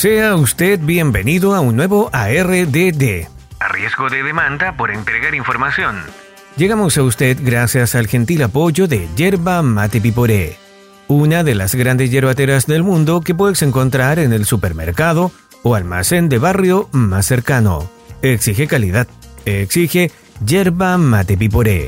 Sea usted bienvenido a un nuevo ARDD, a riesgo de demanda por entregar información. Llegamos a usted gracias al gentil apoyo de Yerba Mate Piporé, una de las grandes yerbateras del mundo que puedes encontrar en el supermercado o almacén de barrio más cercano. Exige calidad, exige Yerba Mate Piporé.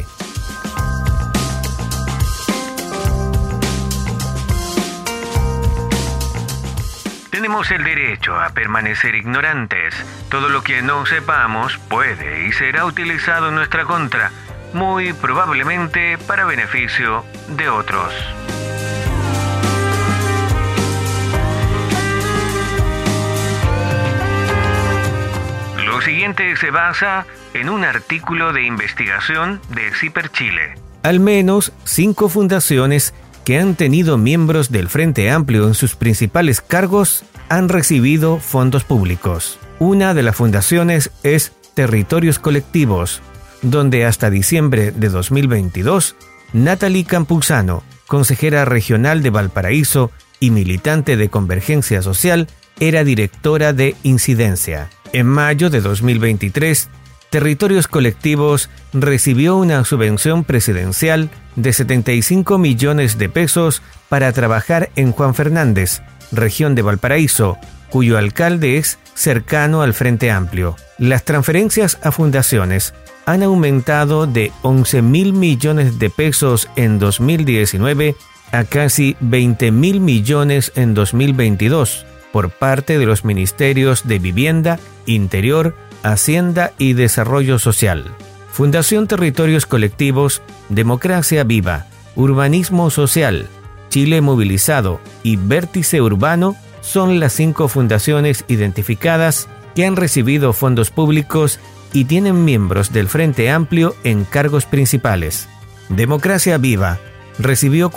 Tenemos el derecho a permanecer ignorantes. Todo lo que no sepamos puede y será utilizado en nuestra contra, muy probablemente para beneficio de otros. Lo siguiente se basa en un artículo de investigación de CIPER Chile. Al menos 5 fundaciones que han tenido miembros del Frente Amplio en sus principales cargos han recibido fondos públicos. Una de las fundaciones es Territorios Colectivos, donde hasta diciembre de 2022, Natalie Campuzano, consejera regional de Valparaíso y militante de Convergencia Social, era directora de Incidencia. En mayo de 2023, Territorios Colectivos recibió una subvención presidencial de 75 millones de pesos para trabajar en Juan Fernández, región de Valparaíso, cuyo alcalde es cercano al Frente Amplio. Las transferencias a fundaciones han aumentado de 11.000 millones de pesos en 2019 a casi 20.000 millones en 2022 por parte de los ministerios de Vivienda, Interior, Hacienda y Desarrollo Social. Fundación Territorios Colectivos, Democracia Viva, Urbanismo Social, Chile Movilizado y Vértice Urbano son las 5 fundaciones identificadas que han recibido fondos públicos y tienen miembros del Frente Amplio en cargos principales. Democracia Viva recibió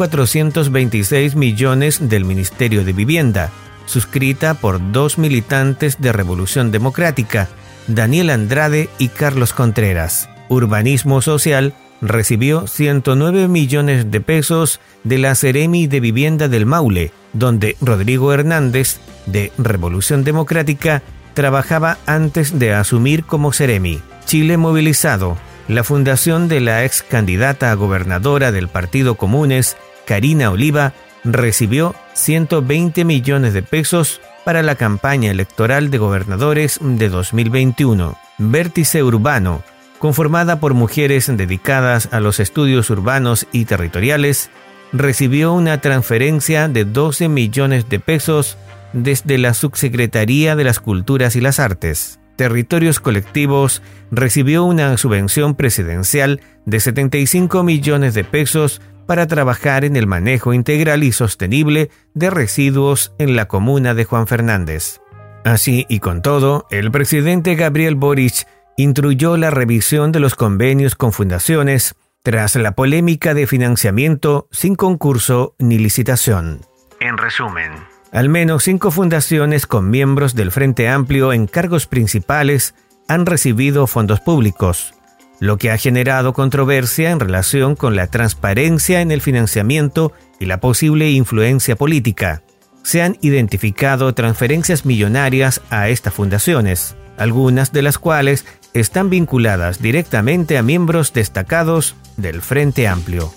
426 millones del Ministerio de Vivienda, suscrita por 2 militantes de Revolución Democrática, Daniel Andrade y Carlos Contreras. Urbanismo Social recibió 109 millones de pesos de la Seremi de Vivienda del Maule, donde Rodrigo Hernández, de Revolución Democrática, trabajaba antes de asumir como Seremi. Chile Movilizado, la fundación de la ex candidata a gobernadora del Partido Comunes, Karina Oliva, recibió 120 millones de pesos para la campaña electoral de gobernadores de 2021. Vértice Urbano, conformada por mujeres dedicadas a los estudios urbanos y territoriales, recibió una transferencia de 12 millones de pesos desde la Subsecretaría de las Culturas y las Artes. Territorios Colectivos recibió una subvención presidencial de 75 millones de pesos para trabajar en el manejo integral y sostenible de residuos en la comuna de Juan Fernández. Así y con todo, el presidente Gabriel Boric instruyó la revisión de los convenios con fundaciones tras la polémica de financiamiento sin concurso ni licitación. En resumen, al menos 5 fundaciones con miembros del Frente Amplio en cargos principales han recibido fondos públicos, lo que ha generado controversia en relación con la transparencia en el financiamiento y la posible influencia política. Se han identificado transferencias millonarias a estas fundaciones, algunas de las cuales están vinculadas directamente a miembros destacados del Frente Amplio.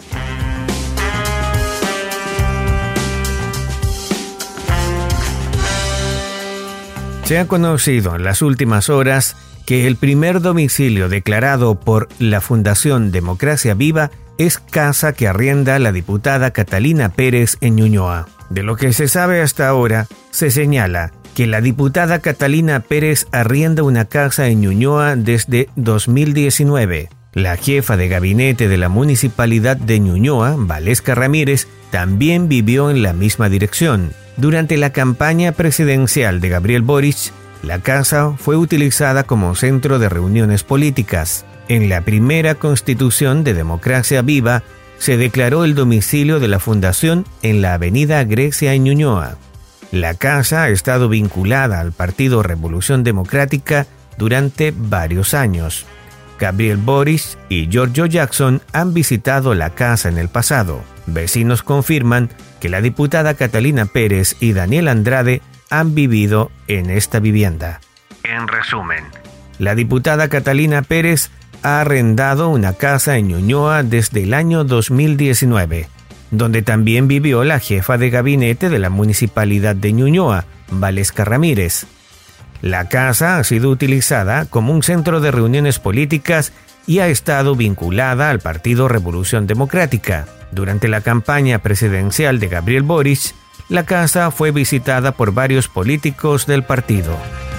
Se ha conocido en las últimas horas que el primer domicilio declarado por la Fundación Democracia Viva es casa que arrienda la diputada Catalina Pérez en Ñuñoa. De lo que se sabe hasta ahora, se señala que la diputada Catalina Pérez arrienda una casa en Ñuñoa desde 2019. La jefa de gabinete de la municipalidad de Ñuñoa, Valesca Ramírez, también vivió en la misma dirección. Durante la campaña presidencial de Gabriel Boric, la casa fue utilizada como centro de reuniones políticas. En la primera constitución de Democracia Viva, se declaró el domicilio de la fundación en la avenida Grecia en Ñuñoa. La casa ha estado vinculada al Partido Revolución Democrática durante varios años. Gabriel Boric y Giorgio Jackson han visitado la casa en el pasado. Vecinos confirman que la diputada Catalina Pérez y Daniel Andrade han vivido en esta vivienda. En resumen, la diputada Catalina Pérez ha arrendado una casa en Ñuñoa desde el año 2019, donde también vivió la jefa de gabinete de la municipalidad de Ñuñoa, Valesca Ramírez. La casa ha sido utilizada como un centro de reuniones políticas y ha estado vinculada al Partido Revolución Democrática. Durante la campaña presidencial de Gabriel Boric, la casa fue visitada por varios políticos del partido.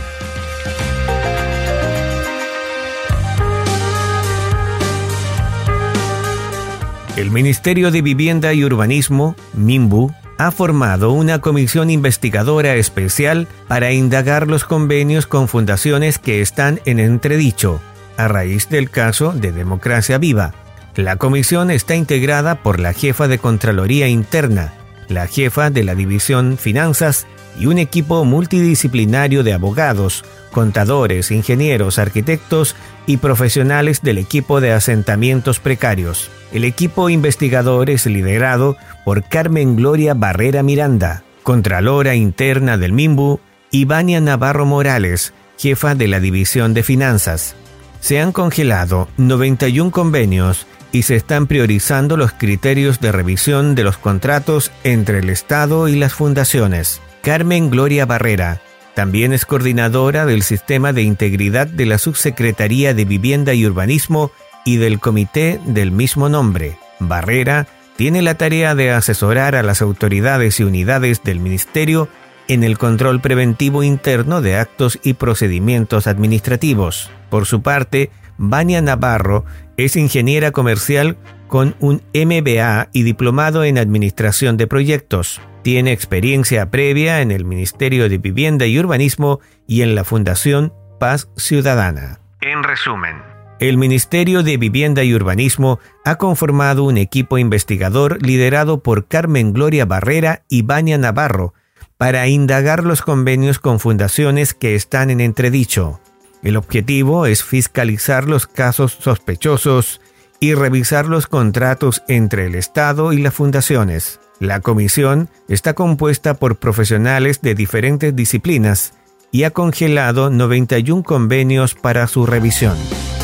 El Ministerio de Vivienda y Urbanismo, MIMBU, ha formado una comisión investigadora especial para indagar los convenios con fundaciones que están en entredicho, a raíz del caso de Democracia Viva. La comisión está integrada por la jefa de Contraloría Interna, la jefa de la División Finanzas y un equipo multidisciplinario de abogados, contadores, ingenieros, arquitectos y profesionales del equipo de asentamientos precarios. El equipo investigador es liderado por Carmen Gloria Barrera Miranda, Contralora Interna del MIMBU, y Vania Navarro Morales, jefa de la División de Finanzas. Se han congelado 91 convenios y se están priorizando los criterios de revisión de los contratos entre el Estado y las fundaciones. Carmen Gloria Barrera también es coordinadora del Sistema de Integridad de la Subsecretaría de Vivienda y Urbanismo y del comité del mismo nombre. Barrera tiene la tarea de asesorar a las autoridades y unidades del Ministerio en el control preventivo interno de actos y procedimientos administrativos. Por su parte, Vania Navarro es ingeniera comercial con un MBA y diplomado en Administración de Proyectos. Tiene experiencia previa en el Ministerio de Vivienda y Urbanismo y en la Fundación Paz Ciudadana. En resumen, el Ministerio de Vivienda y Urbanismo ha conformado un equipo investigador liderado por Carmen Gloria Barrera y Vania Navarro para indagar los convenios con fundaciones que están en entredicho. El objetivo es fiscalizar los casos sospechosos y revisar los contratos entre el Estado y las fundaciones. La comisión está compuesta por profesionales de diferentes disciplinas y ha congelado 91 convenios para su revisión.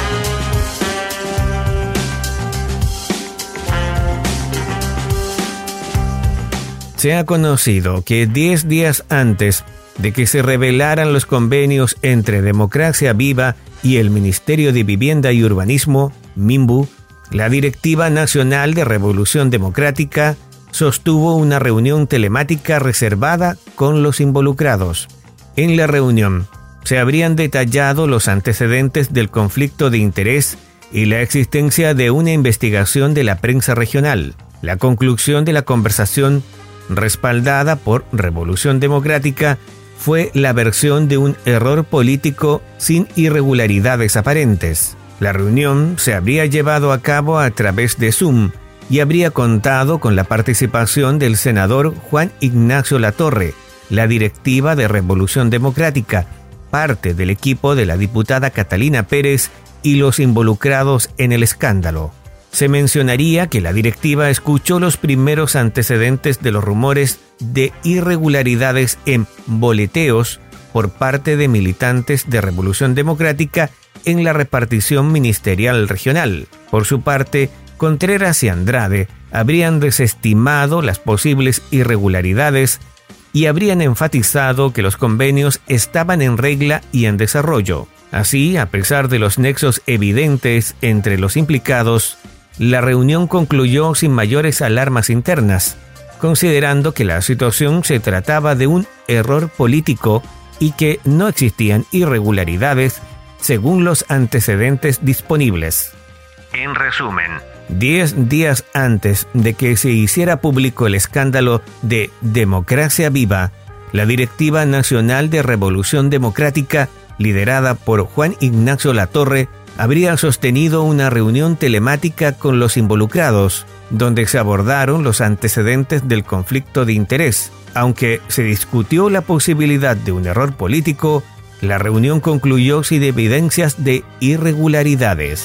Se ha conocido que 10 días antes de que se revelaran los convenios entre Democracia Viva y el Ministerio de Vivienda y Urbanismo, MIMBU, la Directiva Nacional de Revolución Democrática sostuvo una reunión telemática reservada con los involucrados. En la reunión se habrían detallado los antecedentes del conflicto de interés y la existencia de una investigación de la prensa regional. La conclusión de la conversación, respaldada por Revolución Democrática, fue la versión de un error político sin irregularidades aparentes. La reunión se habría llevado a cabo a través de Zoom y habría contado con la participación del senador Juan Ignacio Latorre, la directiva de Revolución Democrática, parte del equipo de la diputada Catalina Pérez y los involucrados en el escándalo. Se mencionaría que la directiva escuchó los primeros antecedentes de los rumores de irregularidades en boleteos por parte de militantes de Revolución Democrática en la repartición ministerial regional. Por su parte, Contreras y Andrade habrían desestimado las posibles irregularidades y habrían enfatizado que los convenios estaban en regla y en desarrollo. Así, a pesar de los nexos evidentes entre los implicados, la reunión concluyó sin mayores alarmas internas, considerando que la situación se trataba de un error político y que no existían irregularidades según los antecedentes disponibles. En resumen, 10 días antes de que se hiciera público el escándalo de Democracia Viva, la Directiva Nacional de Revolución Democrática, liderada por Juan Ignacio Latorre, habría sostenido una reunión telemática con los involucrados, donde se abordaron los antecedentes del conflicto de interés. Aunque se discutió la posibilidad de un error político, la reunión concluyó sin evidencias de irregularidades.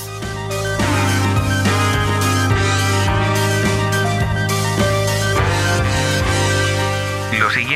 Lo siguiente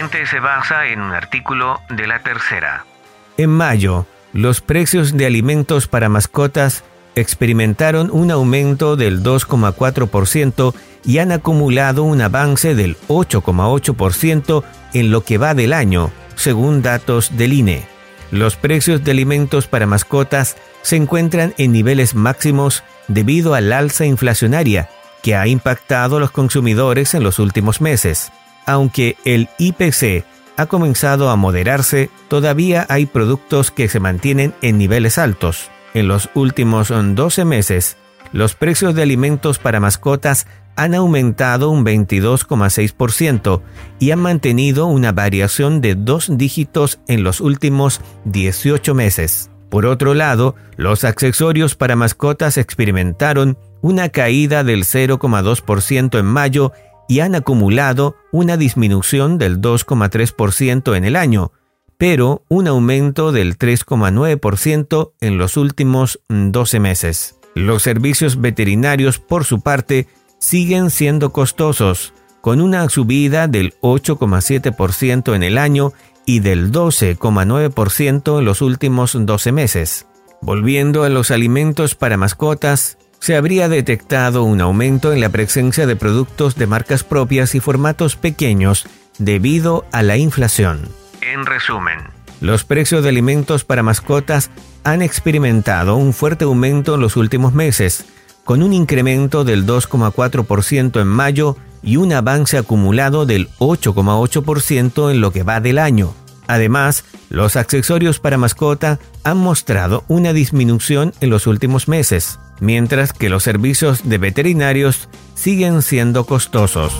siguiente se basa en un artículo de La Tercera. En mayo, los precios de alimentos para mascotas experimentaron un aumento del 2,4% y han acumulado un avance del 8,8% en lo que va del año, según datos del INE. Los precios de alimentos para mascotas se encuentran en niveles máximos debido al alza inflacionaria que ha impactado a los consumidores en los últimos meses. Aunque el IPC ha comenzado a moderarse, todavía hay productos que se mantienen en niveles altos. En los últimos 12 meses, los precios de alimentos para mascotas han aumentado un 22,6% y han mantenido una variación de 2 dígitos en los últimos 18 meses. Por otro lado, los accesorios para mascotas experimentaron una caída del 0,2% en mayo y han acumulado una disminución del 2,3% en el año, pero un aumento del 3,9% en los últimos 12 meses. Los servicios veterinarios, por su parte, siguen siendo costosos, con una subida del 8,7% en el año y del 12,9% en los últimos 12 meses. Volviendo a los alimentos para mascotas, se habría detectado un aumento en la presencia de productos de marcas propias y formatos pequeños debido a la inflación. En resumen, los precios de alimentos para mascotas han experimentado un fuerte aumento en los últimos meses, con un incremento del 2,4% en mayo y un avance acumulado del 8,8% en lo que va del año. Además, los accesorios para mascota han mostrado una disminución en los últimos meses, mientras que los servicios de veterinarios siguen siendo costosos.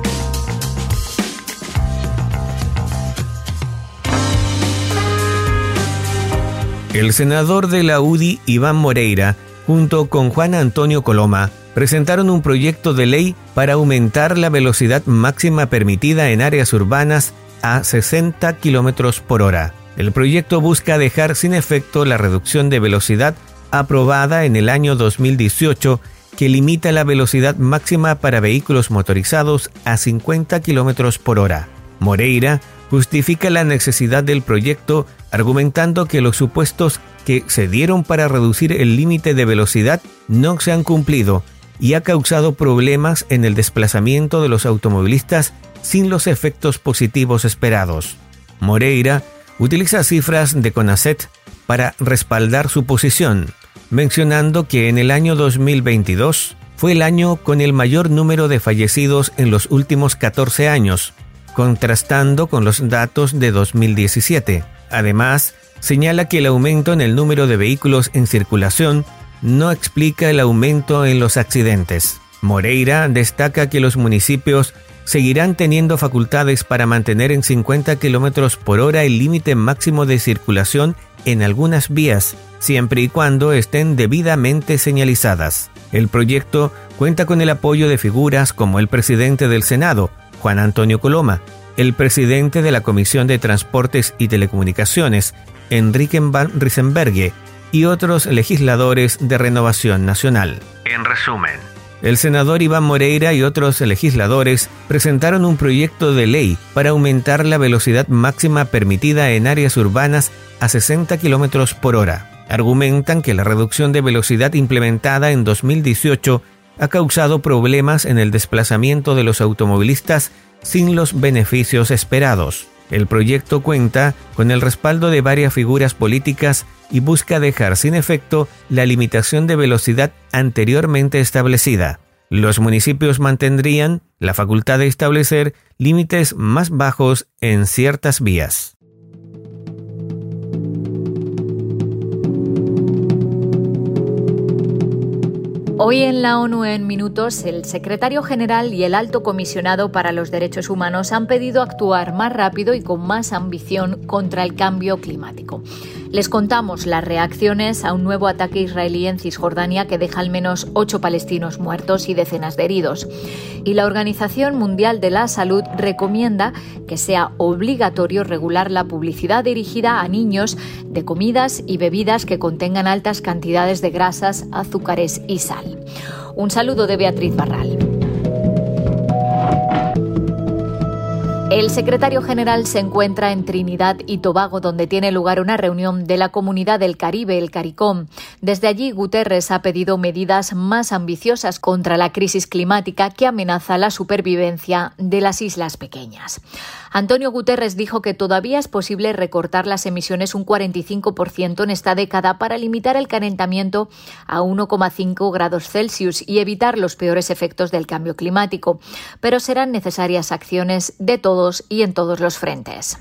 El senador de la UDI, Iván Moreira, junto con Juan Antonio Coloma, presentaron un proyecto de ley para aumentar la velocidad máxima permitida en áreas urbanas a 60 km por hora. El proyecto busca dejar sin efecto la reducción de velocidad aprobada en el año 2018, que limita la velocidad máxima para vehículos motorizados a 50 km por hora. Moreira justifica la necesidad del proyecto argumentando que los supuestos que se dieron para reducir el límite de velocidad no se han cumplido y ha causado problemas en el desplazamiento de los automovilistas sin los efectos positivos esperados. Moreira utiliza cifras de CONACET para respaldar su posición, mencionando que en el año 2022 fue el año con el mayor número de fallecidos en los últimos 14 años, contrastando con los datos de 2017. Además, señala que el aumento en el número de vehículos en circulación no explica el aumento en los accidentes. Moreira destaca que los municipios seguirán teniendo facultades para mantener en 50 km por hora el límite máximo de circulación en algunas vías, siempre y cuando estén debidamente señalizadas. El proyecto cuenta con el apoyo de figuras como el presidente del Senado, Juan Antonio Coloma, el presidente de la Comisión de Transportes y Telecomunicaciones, Enrique Van Riesenberghe, y otros legisladores de Renovación Nacional. En resumen, el senador Iván Moreira y otros legisladores presentaron un proyecto de ley para aumentar la velocidad máxima permitida en áreas urbanas a 60 km por hora. Argumentan que la reducción de velocidad implementada en 2018 ha causado problemas en el desplazamiento de los automovilistas sin los beneficios esperados. El proyecto cuenta con el respaldo de varias figuras políticas y busca dejar sin efecto la limitación de velocidad anteriormente establecida. Los municipios mantendrían la facultad de establecer límites más bajos en ciertas vías. Hoy en la ONU en Minutos, el secretario general y el alto comisionado para los derechos humanos han pedido actuar más rápido y con más ambición contra el cambio climático. Les contamos las reacciones a un nuevo ataque israelí en Cisjordania que deja al menos 8 palestinos muertos y decenas de heridos. Y la Organización Mundial de la Salud recomienda que sea obligatorio regular la publicidad dirigida a niños de comidas y bebidas que contengan altas cantidades de grasas, azúcares y sal. Un saludo de Beatriz Barral. El secretario general se encuentra en Trinidad y Tobago, donde tiene lugar una reunión de la Comunidad del Caribe, el CARICOM. Desde allí, Guterres ha pedido medidas más ambiciosas contra la crisis climática que amenaza la supervivencia de las islas pequeñas. Antonio Guterres dijo que todavía es posible recortar las emisiones un 45% en esta década para limitar el calentamiento a 1,5 grados Celsius y evitar los peores efectos del cambio climático. Pero serán necesarias acciones de todos y en todos los frentes.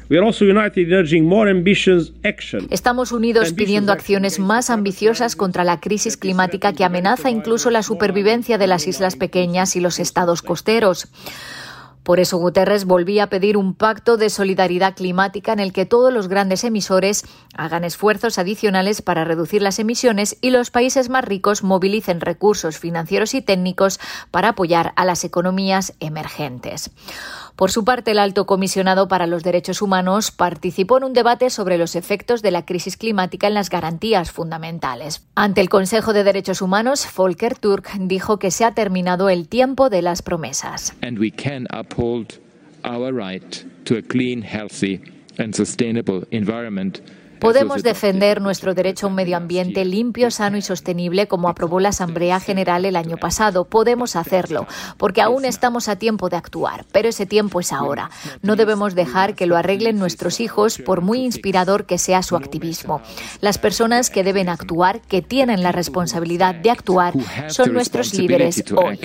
Estamos unidos pidiendo acciones más ambiciosas contra la crisis climática que amenaza incluso la supervivencia de las islas pequeñas y los estados costeros. Por eso Guterres volvía a pedir un pacto de solidaridad climática en el que todos los grandes emisores hagan esfuerzos adicionales para reducir las emisiones y los países más ricos movilicen recursos financieros y técnicos para apoyar a las economías emergentes. Por su parte, el Alto Comisionado para los Derechos Humanos participó en un debate sobre los efectos de la crisis climática en las garantías fundamentales. Ante el Consejo de Derechos Humanos, Volker Turk dijo que se ha terminado el tiempo de las promesas. And we can uphold our right to a clean, healthy and sustainable environment. Podemos defender nuestro derecho a un medio ambiente limpio, sano y sostenible, como aprobó la Asamblea General el año pasado. Podemos hacerlo, porque aún estamos a tiempo de actuar, pero ese tiempo es ahora. No debemos dejar que lo arreglen nuestros hijos, por muy inspirador que sea su activismo. Las personas que deben actuar, que tienen la responsabilidad de actuar, son nuestros líderes hoy.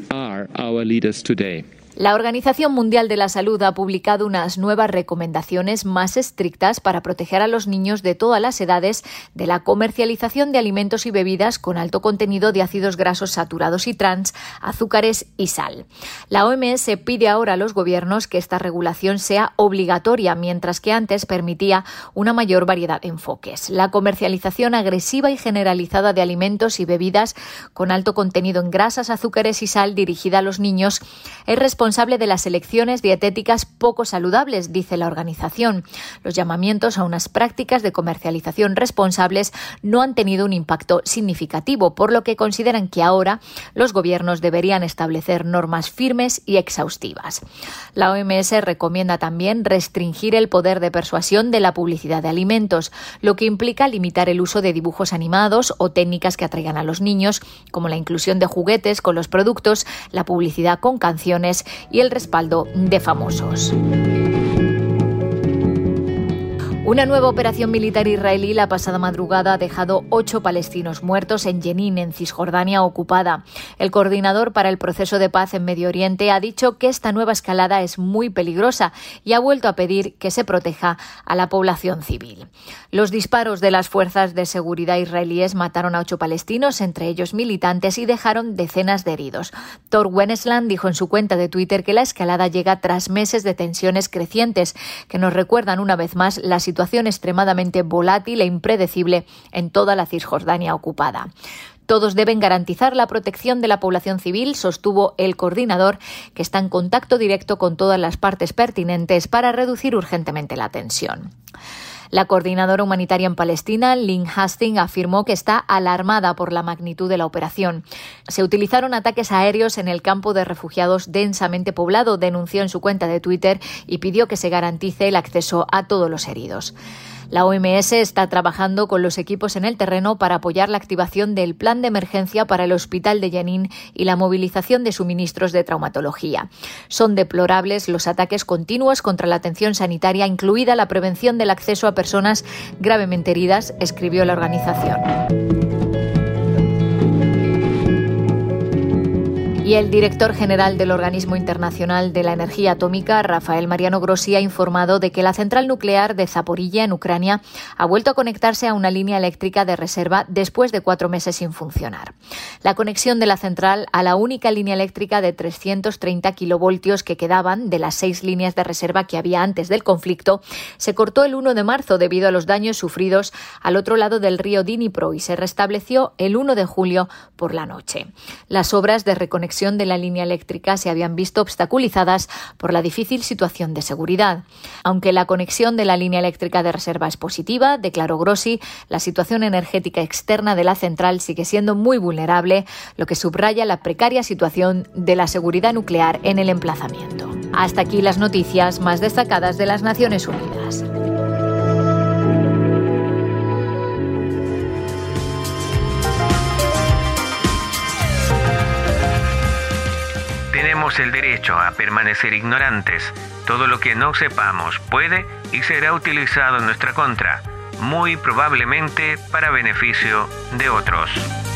La Organización Mundial de la Salud ha publicado unas nuevas recomendaciones más estrictas para proteger a los niños de todas las edades de la comercialización de alimentos y bebidas con alto contenido de ácidos grasos saturados y trans, azúcares y sal. La OMS pide ahora a los gobiernos que esta regulación sea obligatoria, mientras que antes permitía una mayor variedad de enfoques. La comercialización agresiva y generalizada de alimentos y bebidas con alto contenido en grasas, azúcares y sal dirigida a los niños es responsable de las elecciones dietéticas poco saludables, dice la organización. Los llamamientos a unas prácticas de comercialización responsables no han tenido un impacto significativo, por lo que consideran que ahora los gobiernos deberían establecer normas firmes y exhaustivas. La OMS recomienda también restringir el poder de persuasión de la publicidad de alimentos, lo que implica limitar el uso de dibujos animados o técnicas que atraigan a los niños, como la inclusión de juguetes con los productos, la publicidad con canciones y el respaldo de famosos. Una nueva operación militar israelí la pasada madrugada ha dejado 8 palestinos muertos en Jenin, en Cisjordania ocupada. El coordinador para el proceso de paz en Medio Oriente ha dicho que esta nueva escalada es muy peligrosa y ha vuelto a pedir que se proteja a la población civil. Los disparos de las fuerzas de seguridad israelíes mataron a 8 palestinos, entre ellos militantes, y dejaron decenas de heridos. Tor Wennesland dijo en su cuenta de Twitter que la escalada llega tras meses de tensiones crecientes que nos recuerdan una vez más la situación extremadamente volátil e impredecible en toda la Cisjordania ocupada. Todos deben garantizar la protección de la población civil, sostuvo el coordinador, que está en contacto directo con todas las partes pertinentes para reducir urgentemente la tensión. La coordinadora humanitaria en Palestina, Lynn Hastings, afirmó que está alarmada por la magnitud de la operación. Se utilizaron ataques aéreos en el campo de refugiados densamente poblado, denunció en su cuenta de Twitter y pidió que se garantice el acceso a todos los heridos. La OMS está trabajando con los equipos en el terreno para apoyar la activación del plan de emergencia para el hospital de Jenin y la movilización de suministros de traumatología. Son deplorables los ataques continuos contra la atención sanitaria, incluida la prevención del acceso a personas gravemente heridas, escribió la organización. Y el director general del Organismo Internacional de la Energía Atómica, Rafael Mariano Grossi, ha informado de que la central nuclear de Zaporilla, en Ucrania, ha vuelto a conectarse a una línea eléctrica de reserva después de 4 meses sin funcionar. La conexión de la central a la única línea eléctrica de 330 kilovoltios que quedaban de las 6 líneas de reserva que había antes del conflicto se cortó el 1 de marzo debido a los daños sufridos al otro lado del río Dnipro y se restableció el 1 de julio por la noche. Las obras de reconexión de la línea eléctrica se habían visto obstaculizadas por la difícil situación de seguridad. Aunque la conexión de la línea eléctrica de reserva es positiva, declaró Grossi, la situación energética externa de la central sigue siendo muy vulnerable, lo que subraya la precaria situación de la seguridad nuclear en el emplazamiento. Hasta aquí las noticias más destacadas de las Naciones Unidas. Tenemos el derecho a permanecer ignorantes. Todo lo que no sepamos puede y será utilizado en nuestra contra, muy probablemente para beneficio de otros.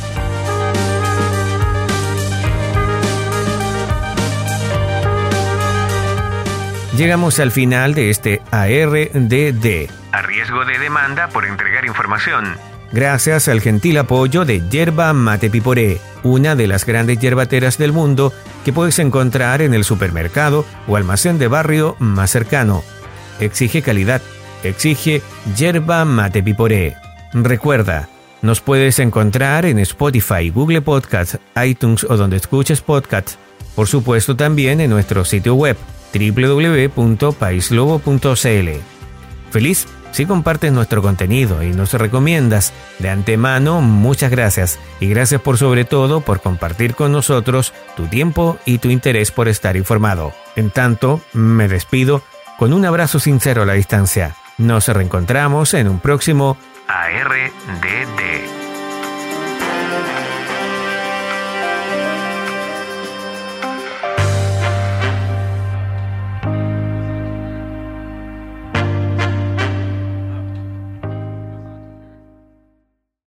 Llegamos al final de este ARDD. A riesgo de demanda por entregar información. Gracias al gentil apoyo de Yerba Mate Piporé, una de las grandes yerbateras del mundo que puedes encontrar en el supermercado o almacén de barrio más cercano. Exige calidad, exige Yerba Mate Piporé. Recuerda, nos puedes encontrar en Spotify, Google Podcasts, iTunes o donde escuches podcasts. Por supuesto también en nuestro sitio web www.paislobo.cl. Feliz si compartes nuestro contenido y nos recomiendas. De antemano, muchas gracias. Y gracias por sobre todo por compartir con nosotros tu tiempo y tu interés por estar informado. En tanto, me despido con un abrazo sincero a la distancia. Nos reencontramos en un próximo ARDD.